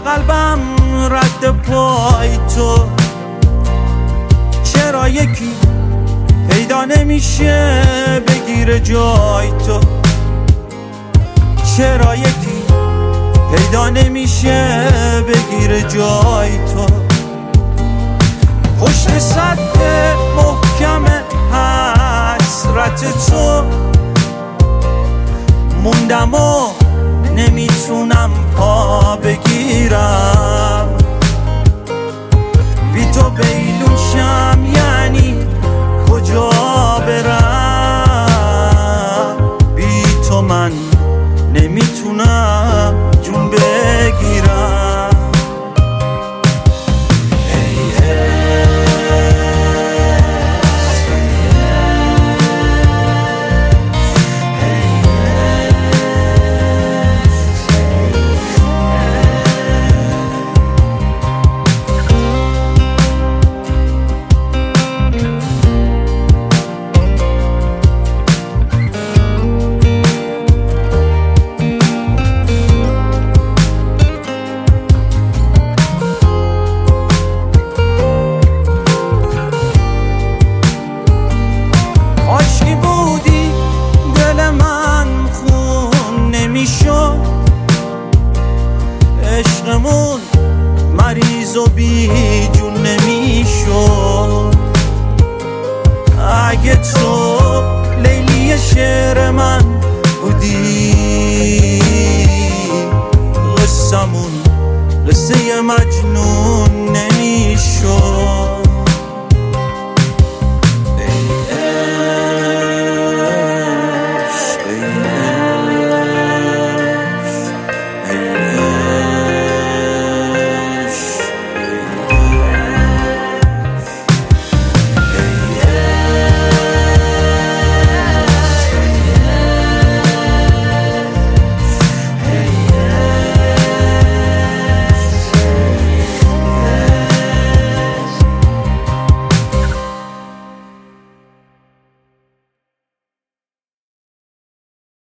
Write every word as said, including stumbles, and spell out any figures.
قلبم رد پای تو. چرا یکی پیدا نمیشه بگیره جای تو؟ چرا یکی پیدا نمیشه بگیره جای تو؟ پشت سد محکم حسرت تو موندم و نمیتونم پا بگیرم. بی تو بیلون شم یعنی کجا برم؟ بی تو من نمیتونم جون بگیرم. عشقمون مریض و بی جون نمیشد. اگه تو لیلی شعر من